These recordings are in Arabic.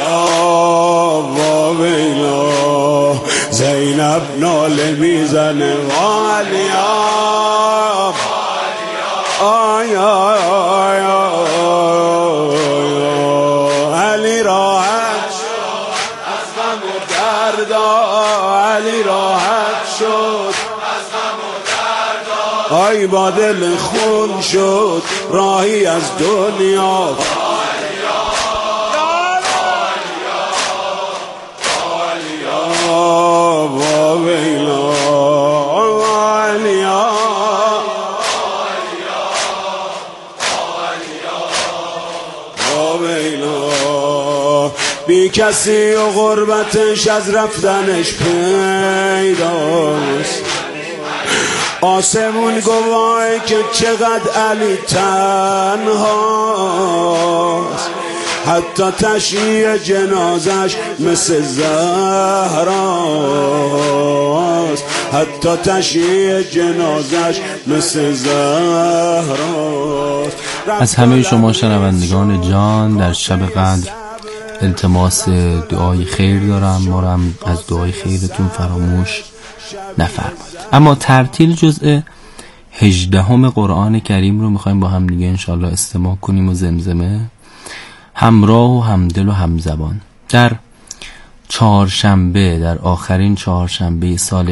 ویلا زینب ناله میزنه والیا آیا علی راحت شد از غم و دردا علی راحت شد از غم و دردا آی با دل خون شد راهی از دنیا بی کسی و غربتش از رفتنش پیداست آسمون گواهی که چقدر علی تنهاست حتی تشییع جنازش مثل زهراست حتی تشییع جنازش مثل زهراست. از همه شما شنوندگان جان در شب قدر التماس دعای خیر دارم، ما رو هم از دعای خیرتون فراموش نفرمایید. اما ترتیل جزء 18 قرآن کریم رو میخوایم با هم دیگه انشاءالله استماع کنیم و زمزمه همراه و همدل و همزبان در چهارشنبه، در آخرین چهارشنبه سال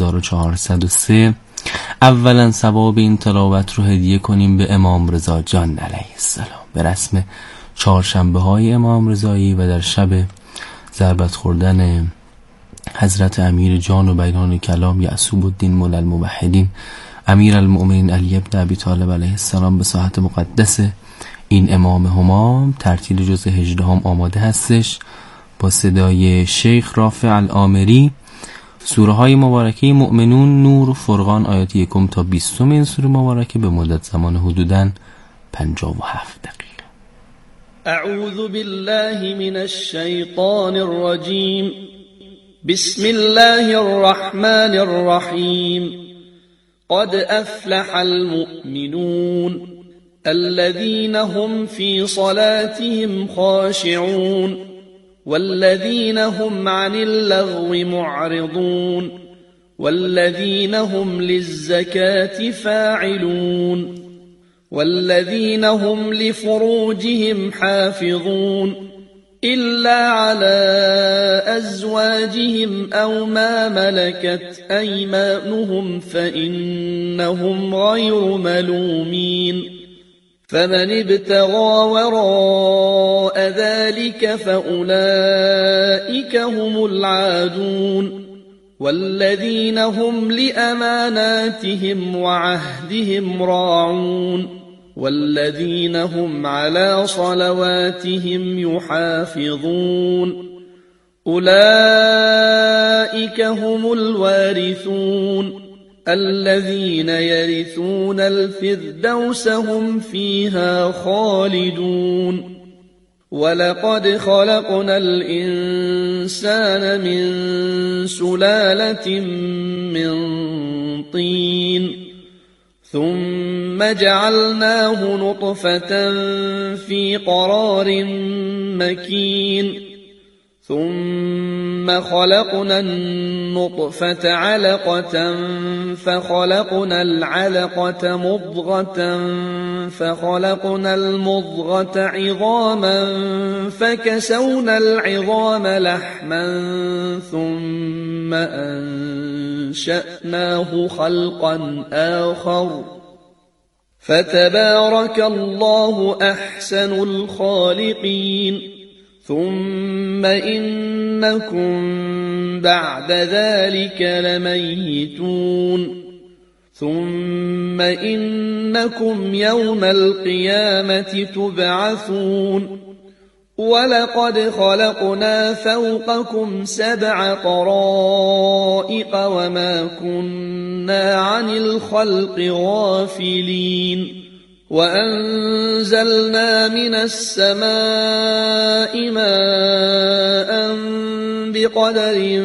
1403 اولا ثواب این تلاوت رو هدیه کنیم به امام رضا جان علیه السلام به رسم چهارشنبه های امام رضایی و در شب ضربت خوردن حضرت امیر جان و بیان کلام یعصوب الدین مولا الموحدین امیر المؤمنین علی ابن ابی طالب علیه السلام به ساحت مقدس این امام همام. ترتیل جزء 18 آماده هستش با صدای شیخ رافع الآمری. سوره های مبارکه مؤمنون، نور و فرقان آیات 1 تا 20 این سوره مبارکه به مدت زمان حدوداً 57 دقیقه. اعوذ بالله من الشیطان الرجیم بسم الله الرحمن الرحیم قد افلح المؤمنون الذين هم في صلاتهم خاشعون والذين هم عن اللغو معرضون والذين هم للزكاة فاعلون والذين هم لفروجهم حافظون إلا على أزواجهم أو ما ملكت أيمانهم فإنهم غير ملومين فمن ابتغى وراء ذلك فأولئك هم العادون والذين هم لأماناتهم وعهدهم راعون والذين هم على صلواتهم يحافظون أولئك هم الوارثون الذين يرثون الفردوس هم فيها خالدون ولقد خلقنا الإنسان من سلالة من طين ثم جعلناه نطفة في قرار مكين ثم خلقنا النطفة علقة فخلقنا العلقة مضغة فخلقنا المضغة عظاما فكسونا العظام لحما ثم أنشأناه خلقا آخر فتبارك الله أحسن الخالقين ثم إنكم بعد ذلك لميتون ثم إنكم يوم القيامة تبعثون ولقد خلقنا فوقكم 7 طرائق وما كنا عن الخلق غافلين وأنزلنا من السماء ماء بقدر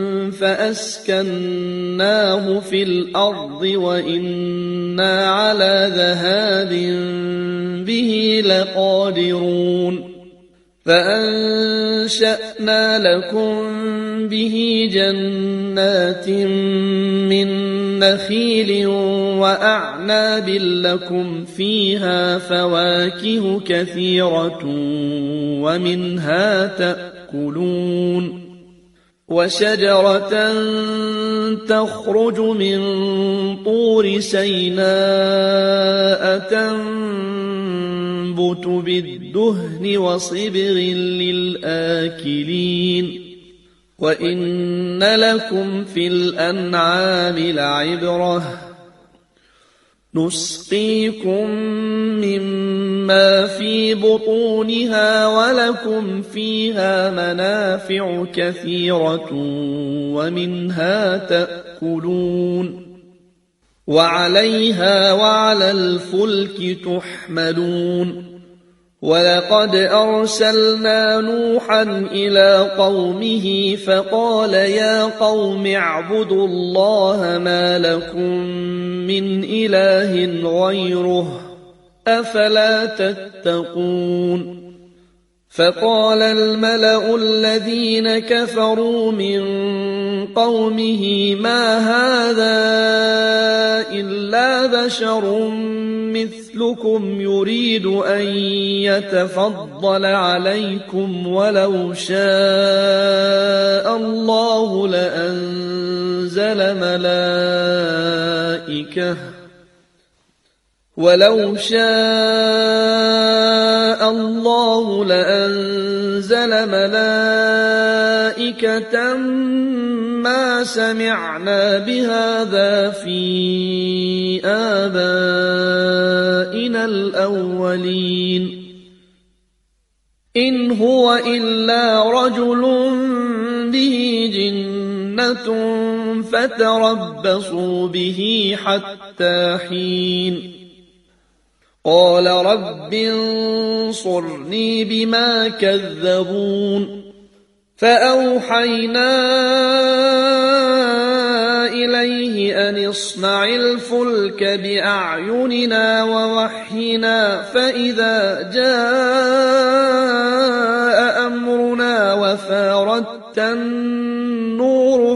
فأسكناه في الأرض وإنا على ذهاب به لقادرون فأنشأنا لكم به جنات من نخيل وأعناب لكم فيها فواكه كثيرة ومنها تأكلون وشجرة تخرج من طور سيناء تنبت بالدهن وصبغ للآكلين وإن لكم في الأنعام لعبرة نسقيكم مما في بطونها ولكم فيها منافع كثيرة ومنها تأكلون وعليها وعلى الفلك تحملون ولقد أرسلنا نوحا إلى قومه فقال يا قوم اعبدوا الله ما لكم من إله غيره أفلا تتقون فقال الملأ الذين كفروا من قومه ما هذا إلا بشر مثلكم يريد أن يتفضل عليكم ولو شاء الله لأنزل ملائكة ما سمعنا بهذا في آبائنا الأولين إن هو إلا رجل به جنة فتربصوا به حتى حين قال رب انصرني بما كذبون فأوحينا إليه أن اصنع الفلك بأعيننا ووحينا فإذا جاء أمرنا وفاردت النور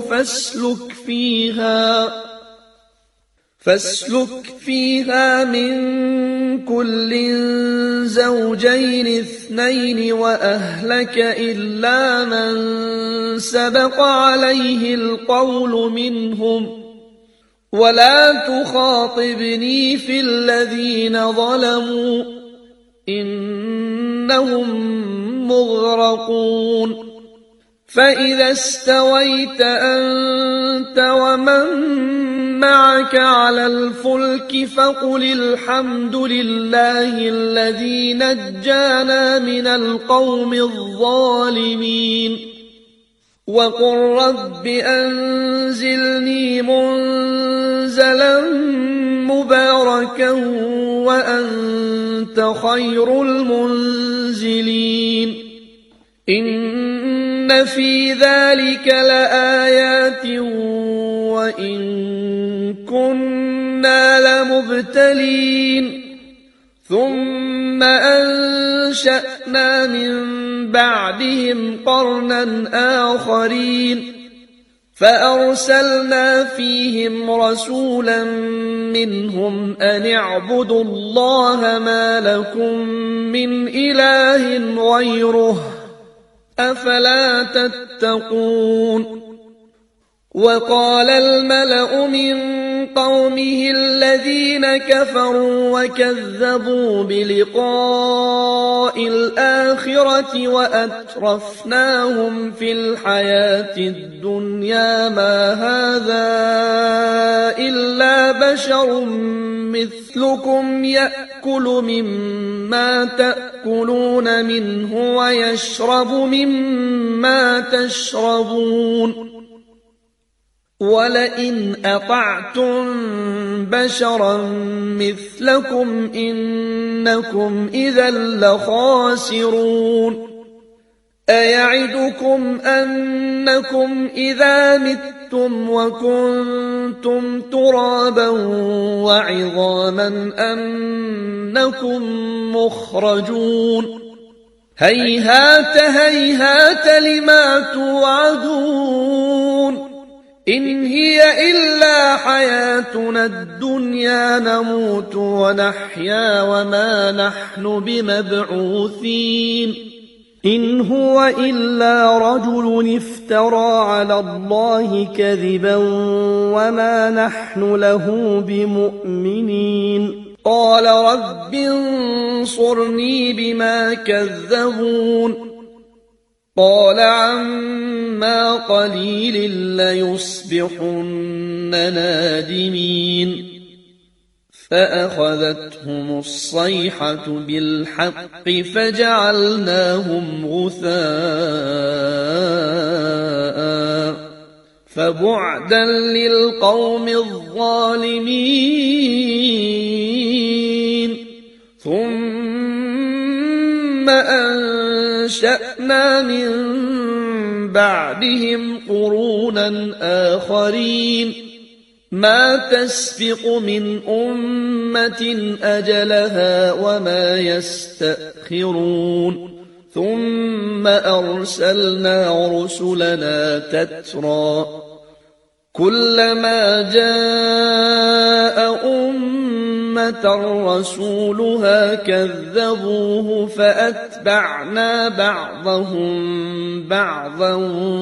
فاسلك فيها من كل زوجين اثنين وأهلك إلا من سبق عليه القول منهم ولا تخاطبني في الذين ظلموا إنهم مغرقون فإذا استويت أنت ومن معك على الفلك فقل الحمد لله الذي نجانا من القوم الظالمين وقل رب أنزلني منزلا مباركا وأنت خير المنزلين إن في ذلك لآيات وإن كنا لمبتلين ثم أنشأنا من بعدهم قرنا آخرين فأرسلنا فيهم رسولا منهم أن اعبدوا الله ما لكم من إله غيره أفلا تتقون وقال الملأ من قومه الذين كفروا وكذبوا بلقاء الآخرة وأترفناهم في الحياة الدنيا ما هذا إلا بشر مثلكم يأكل مما تأكلون منه ويشرب مما تشربون ولئن أطعتم بشرا مثلكم إنكم إذا لخاسرون أيعدكم أنكم إذا متم وكنتم ترابا وعظاما أنكم مخرجون هيهات هيهات لما توعدون إن هي إلا حياتنا الدنيا نموت ونحيا وما نحن بمبعوثين إن هو إلا رجل افترى على الله كذبا وما نحن له بمؤمنين قال رب انصرني بما كذبون قال عما قليل ليصبحن نادمين فأخذتهم الصيحة بالحق فجعلناهم غثاء فبعدا للقوم الظالمين ثم أنشأنا من بعدهم قرونا آخرين ما تسبق من أمة أجلها وما يستأخرون ثم أرسلنا رسلنا تترى كلما جاء أمة رسولها كذبوه فأتبعنا بعضهم بعضا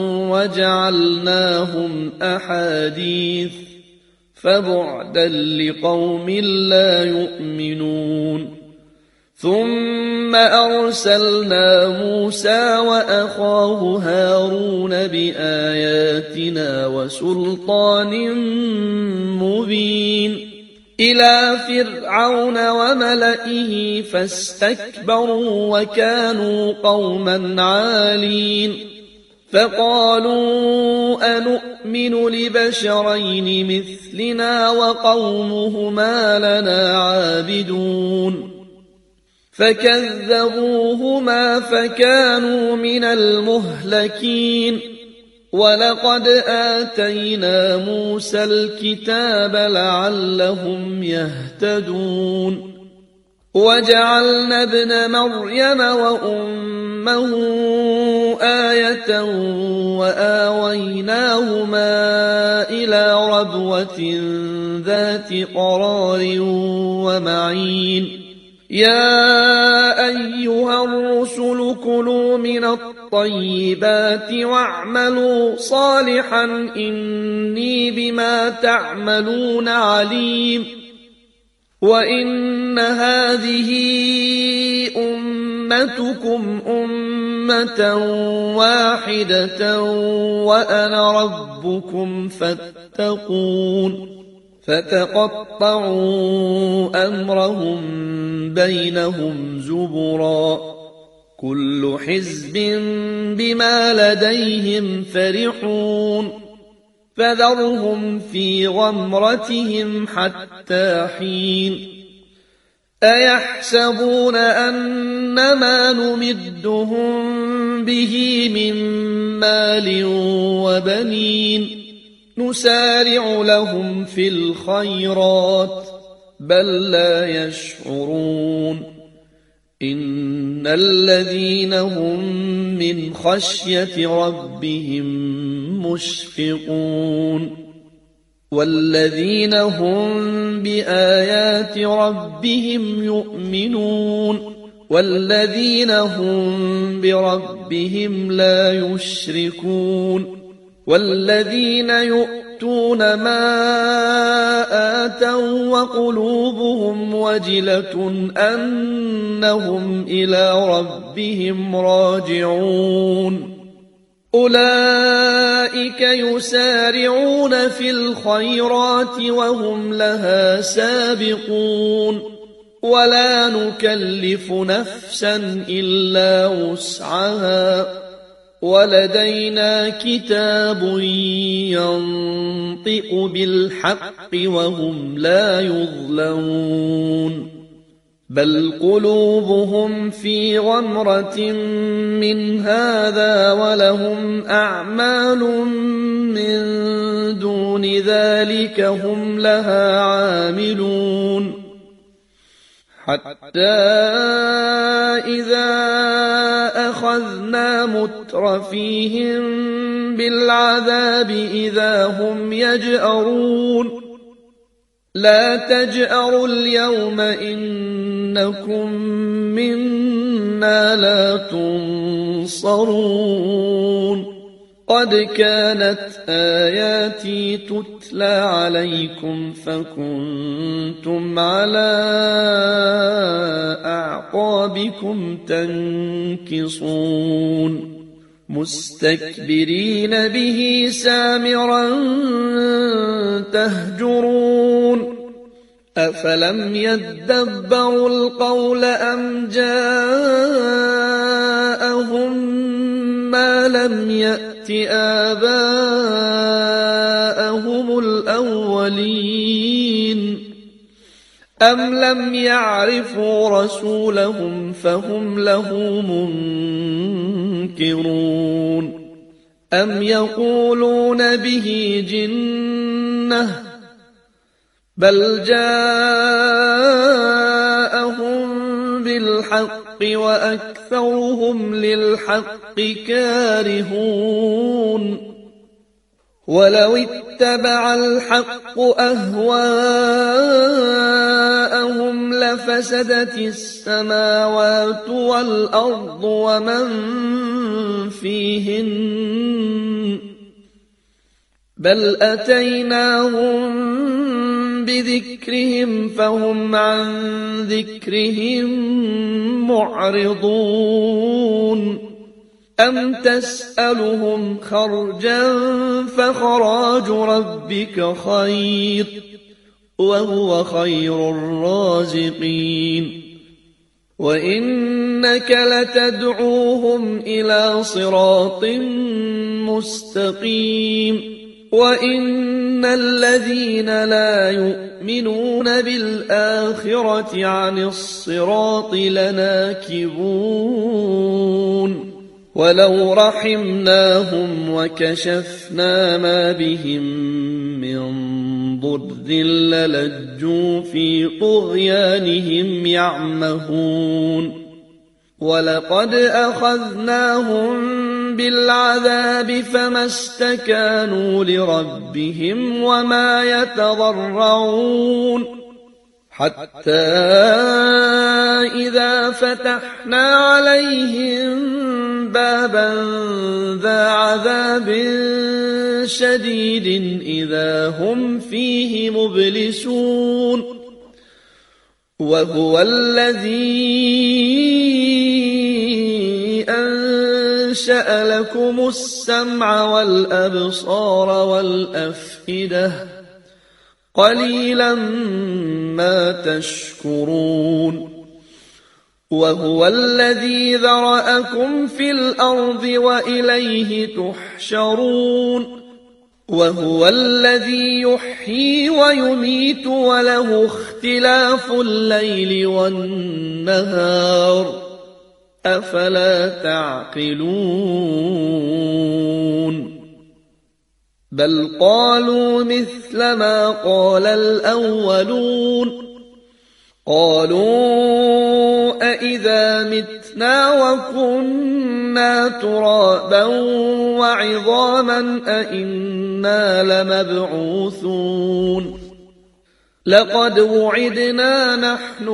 وجعلناهم أحاديث فبعدا لقوم لا يؤمنون ثم أرسلنا موسى وأخاه هارون بآياتنا وسلطان مبين إلى فرعون وملئه فاستكبروا وكانوا قوما عالين فقالوا أنؤمن لبشرين مثلنا وقومهما لنا عابدون فكذبوهما فكانوا من المهلكين ولقد آتينا موسى الكتاب لعلهم يهتدون وجعلنا ابن مريم وأمه آية وآويناهما إلى ربوة ذات قرار ومعين يا أيها الرسل كلوا من الطيبات واعملوا صالحا إني بما تعملون عليم وإن هذه أمتكم أمة واحدة وأنا ربكم فاتقون فتقطعوا أمرهم بينهم زبرا كل حزب بما لديهم فرحون فذرهم في غمرتهم حتى حين أيحسبون أنما نمدهم به من مال وبنين نسارع لهم في الخيرات بل لا يشعرون إن الذين هم من خشية ربهم مشفقون والذين هم بآيات ربهم يؤمنون والذين هم بربهم لا يشركون والذين يؤتون ما آتوا وقلوبهم وجلة أنهم إلى ربهم راجعون أولئك يسارعون في الخيرات وهم لها سابقون ولا نكلف نفسا إلا وسعها ولدينا كتاب ينطق بالحق وهم لا يظلمون بل قلوبهم في غمرة من هذا ولهم أعمال من دون ذلك هم لها عاملون حتى إذا أخذنا مترفيهم بالعذاب إذا هم يجأرون لا تجأروا اليوم إنكم منا لا تنصرون قد كانت آياتي تتلى عليكم فكنتم على أعقابكم تنكصون مستكبرين به سامرا تهجرون أفلم يدبروا القول أم جاءهم ما لم يأت آباءهم الأولين أم لم يعرفوا رسولهم فهم له منكرون أم يقولون به جنة بل جاءهم بالحق وأكثرهم للحق كارهون ولو اتبع الحق أهواءهم لفسدت السماوات والأرض ومن فيهن بل أتيناهم بذكرهم فهم عن ذكرهم معرضون أم تسألهم خرجا فخراج ربك خير وهو خير الرازقين وإنك لتدعوهم إلى صراط مستقيم وإن الذين لا يؤمنون بالآخرة عن الصراط لناكبون ولو رحمناهم وكشفنا ما بهم من ضر للجوا في طغيانهم يعمهون ولقد أخذناهم بالعذاب فما استكانوا لربهم وما يتضرعون حتى إذا فتحنا عليهم بابا ذا عذاب شديد إذا هم فيه مبلسون وهو الذي أنشأ لكم السمع والأبصار والأفئدة قليلا ما تشكرون وهو الذي ذرأكم في الأرض وإليه تحشرون وهو الذي يحيي ويميت وله اختلاف الليل والنهار أفلا تعقلون بل قالوا مثل ما قال الأولون قالوا أإذا متنا وكنا ترابا وعظاما أإنا لمبعوثون لقد وعدنا نحن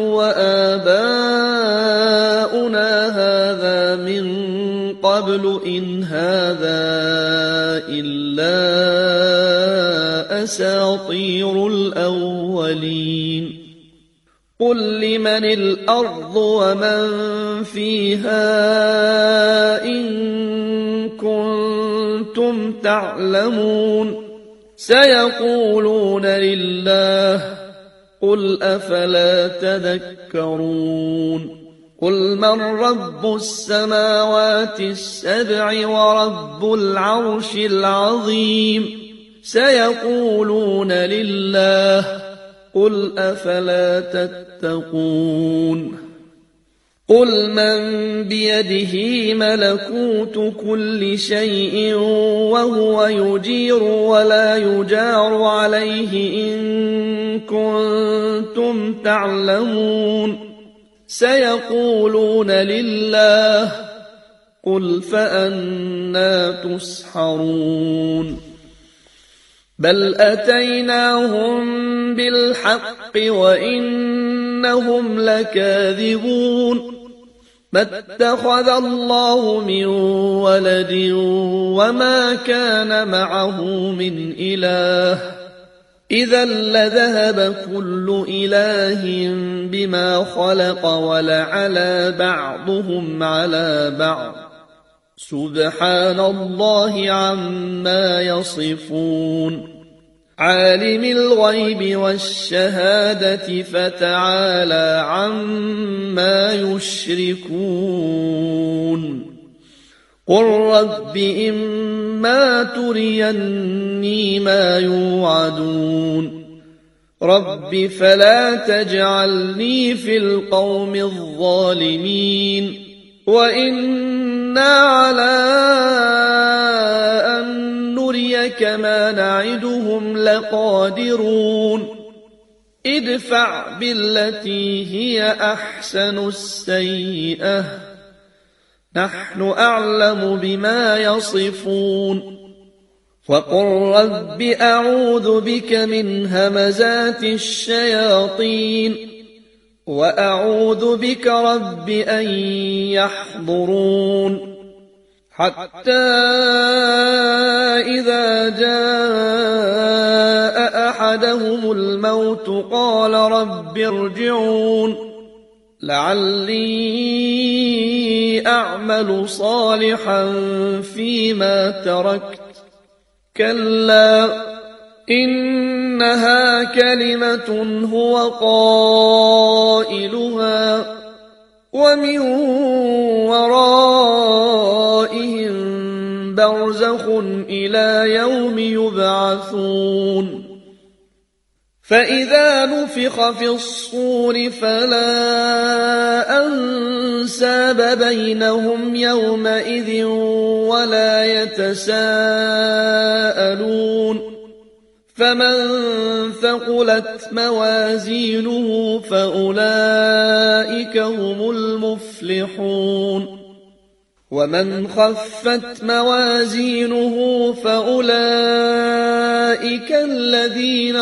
وآباؤنا هذا من قبل إن هذا إلا أساطير الأولين قل لمن الأرض ومن فيها إن كنتم تعلمون سيقولون لله قل أفلا تذكرون قل من رب السماوات السبع ورب العرش العظيم سيقولون لله قل أفلا تتقون قل من بيده ملكوت كل شيء وهو يجير ولا يجار عليه إن كنتم تعلمون سيقولون لله قل فأنى تسحرون بل أتيناهم بالحق وإنهم لكاذبون ما اتخذ الله من ولد وما كان معه من إله إذا لذهب كل إله بما خلق ولعلى بعضهم على بعض سبحان الله عما يصفون عالم الغيب والشهادة فتعالى عما يشركون قل رب إما تريني ما يوعدون رب فلا تجعلني في القوم الظالمين وإنا على أن نريك ما نعدهم لقادرون ادفع بالتي هي أحسن السيئة نحن أعلم بما يصفون وقل رب أعوذ بك من همزات الشياطين وأعوذ بك رب أن يحضرون حتى إذا جاء أحدهم الموت قال رب ارجعون لعلي أعمل صالحا فيما تركت كلا إنها كلمة هو قائلها ومن ورائهم برزخ إلى يوم يبعثون فإذا نفخ في الصور فلا أنساب بينهم يومئذ ولا يتساءلون فمن ثقلت موازينه فأولئك هم المفلحون ومن خفت موازينه فأولئك الذين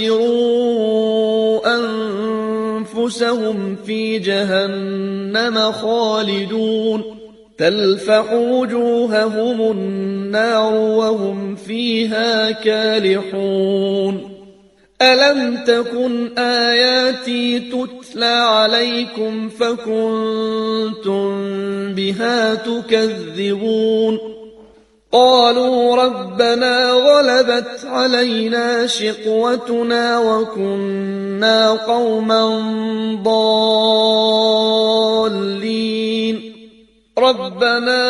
خسروا أنفسهم في جهنم خالدون تلفح وجوههم النار وهم فيها كالحون ألم تكن آياتي تتلى عليكم فكنتم بها تكذبون قالوا ربنا غلبت علينا شقوتنا وكنا قوما ضالين ربنا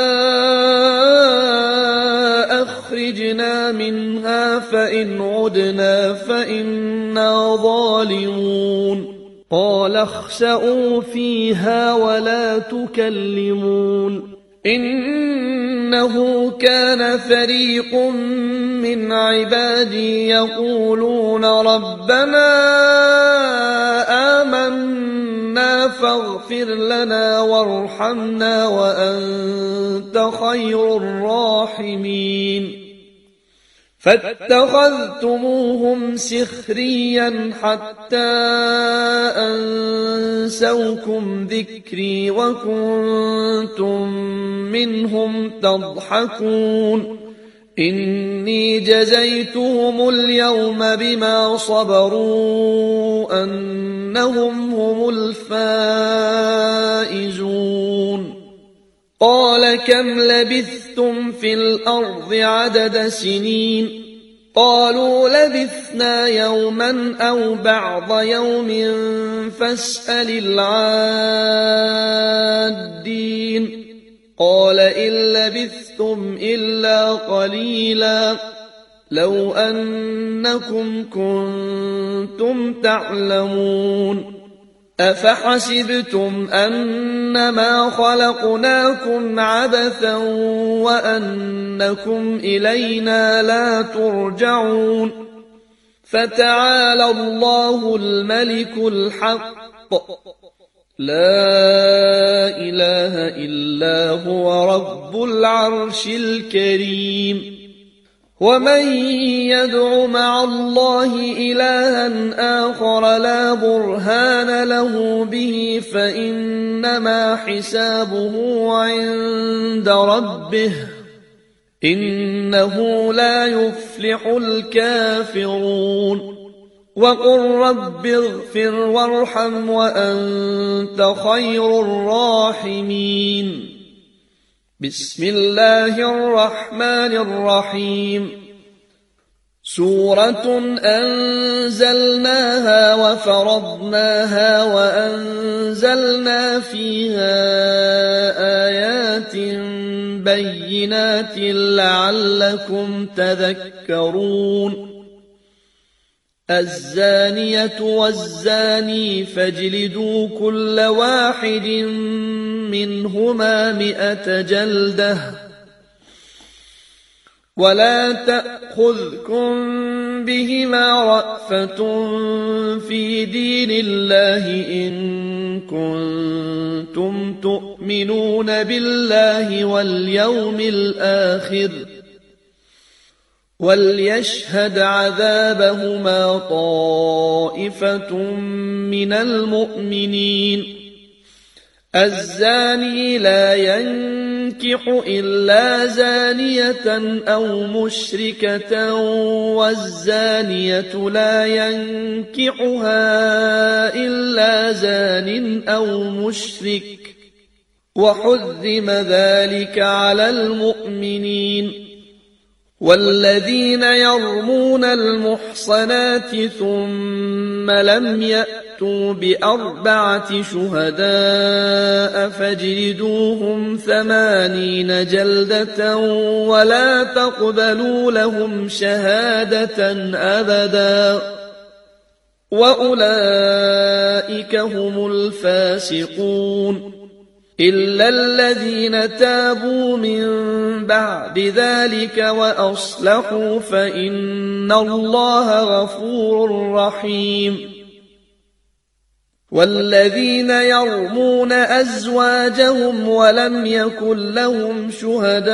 أخرجنا منها فإن عدنا فإنا ظالمون قال اخسئوا فيها ولا تكلمون إنه كان فريق من عبادي يقولون ربنا آمنا فاغفر لنا وارحمنا وأنت خير الراحمين فاتخذتموهم سخريا حتى أنسوكم ذكري وكنتم منهم تضحكون إني جزيتهم اليوم بما صبروا أنهم هم الفائزون قال كم لبثتم في الأرض عدد سنين قالوا لبثنا يوما أو بعض يوم فاسأل العادين قال إن لبثتم إلا قليلا لو أنكم كنتم تعلمون أفحسبتم أنما خلقناكم عبثا وأنكم إلينا لا ترجعون فتعالى الله الملك الحق لا إله إلا هو رب العرش الكريم ومن يدع مع الله إلها آخر لا برهان له به فإنما حسابه عند ربه إنه لا يفلح الكافرون وقل رب اغفر وارحم وأنت خير الراحمين بسم الله الرحمن الرحيم سورة أنزلناها وفرضناها وأنزلنا فيها آيات بينات لعلكم تذكرون الزانية والزاني فاجلدوا كل واحد منهما 100 جلدة ولا تأخذكم بهما رأفة في دين الله إن كنتم تؤمنون بالله واليوم الآخر وليشهد عذابهما طائفة من المؤمنين الزاني لا ينكح إلا زانية أو مشركة والزانية لا ينكحها إلا زان أو مشرك وحرم ذلك على المؤمنين والذين يرمون المحصنات ثم لم يأتوا ب4 شهداء فاجلدوهم 80 جلدة ولا تقبلوا لهم شهادة أبدا وأولئك هم الفاسقون إلا الذين تابوا من بعد ذلك وأصلحوا فإن الله غفور رحيم والذين يرمون أزواجهم ولم يكن لهم شهداء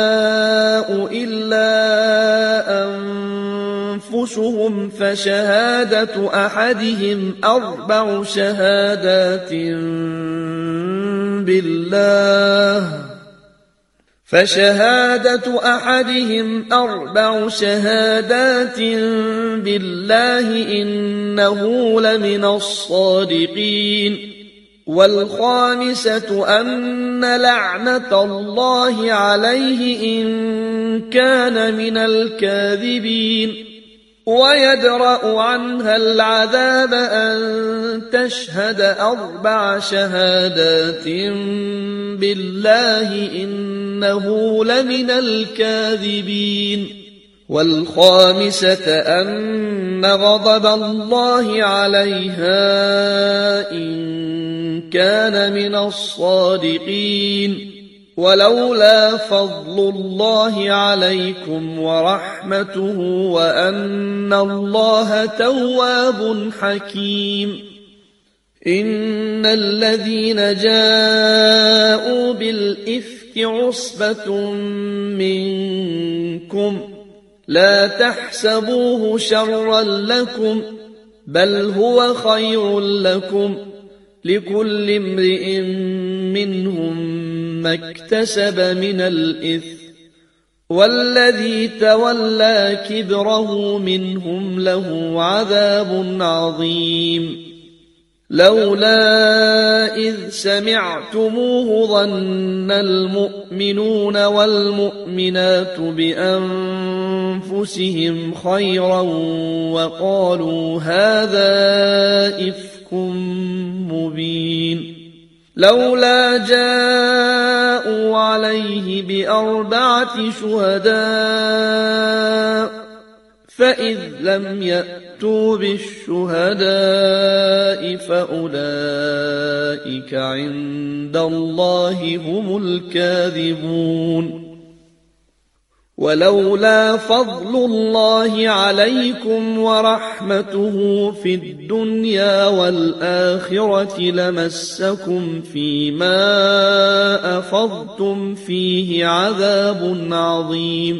إلا أنفسهم فشهادة أحدهم 4 شهادات بالله إنه لمن الصادقين والخامسة أن لعنة الله عليه إن كان من الكاذبين ويدرأ عنها العذاب أن تشهد 4 شهادات بالله إنه لمن الكاذبين والخامسة أن غضب الله عليها إن كان من الصادقين ولولا فضل الله عليكم ورحمته وأن الله تواب حكيم إن الذين جاءوا بالإفك عصبة منكم لا تحسبوه شرا لكم بل هو خير لكم لكل امرئ منهم ما اكتسب من الإثم والذي تولى كبره منهم له عذاب عظيم لولا إذ سمعتموه ظن المؤمنون والمؤمنات بأنفسهم خيرا وقالوا هذا إفك مبين لولا جاءوا عليه ب4 شهداء فإذ لم يأتوا بالشهداء فأولئك عند الله هم الكاذبون ولولا فضل الله عليكم ورحمته في الدنيا والآخرة لمسكم فيما أفضتم فيه عذاب عظيم